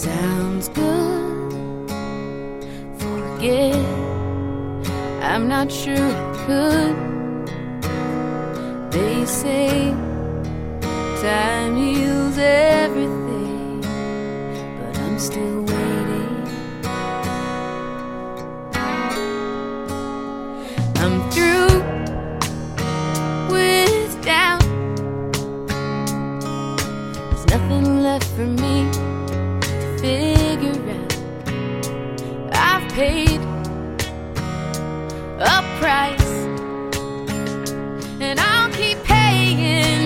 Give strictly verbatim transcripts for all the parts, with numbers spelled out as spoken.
sounds good. Forget, I'm not sure I could. They say time heals everything, but I'm still waiting. I'm through with doubt. There's nothing left for me to figure out. I've paid a price, and I'll keep paying.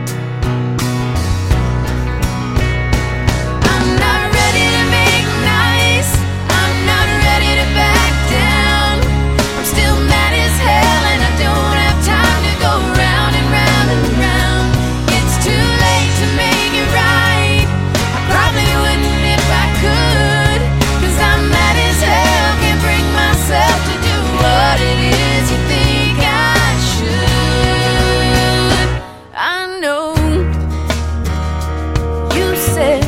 I'm not ready to make nice. I'm not ready to back down. I'm still mad as hell, and I don't have time to go round and round and round. It's too late to make it right. I probably wouldn't if I could, 'cause I'm mad as hell, can't bring myself to do what it is you think I should. I know you said,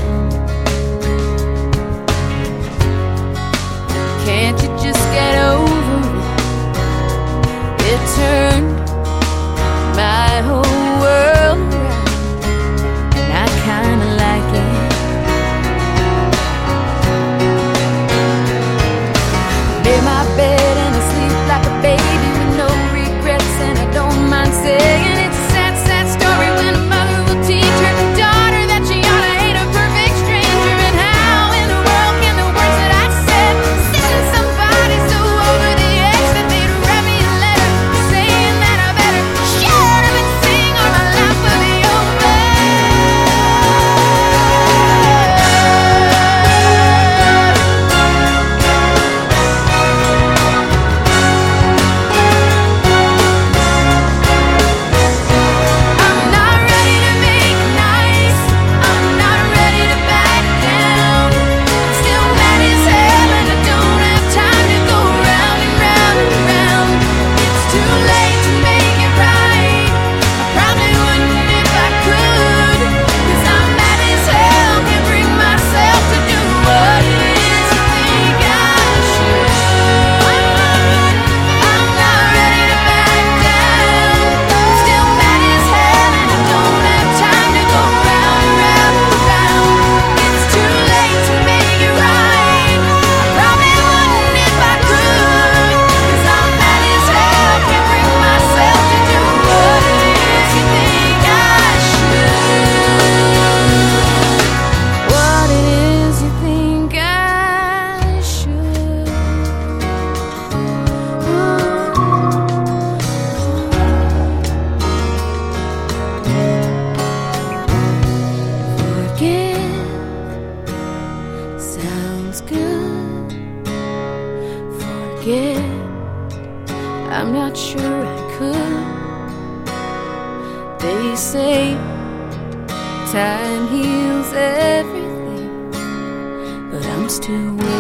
can't you just get over it? It turned my whole world around, and I kinda like it. Made my bed and I sleep like a baby with no regrets, and I don't mind saying it's a sad, sad story when a mother will teach her daughter that she ought to hate a perfect stranger. And how in the world can the words that I said send somebody so over the edge that they'd write me a letter saying that I better shut up and sing or my life will be over. I'm not ready to make nice. I'm not ready to back down. I'm still mad as hell, and I don't have time to go round and round and round. It's too late to make it right. I probably wouldn't if I could, 'cause I'm mad as hell, can't bring myself to do what it is you think I should. I'm not ready to back down. I'm still mad as hell, and I don't have time to go round and round and round. It's too late to make it right. I probably wouldn't if I could, 'cause I'm mad as hell, can't bring myself to do what it is you think I should. What it is you think I should. Forgive sounds good. Forget, I'm not sure I could. They say time heals everything, but I'm still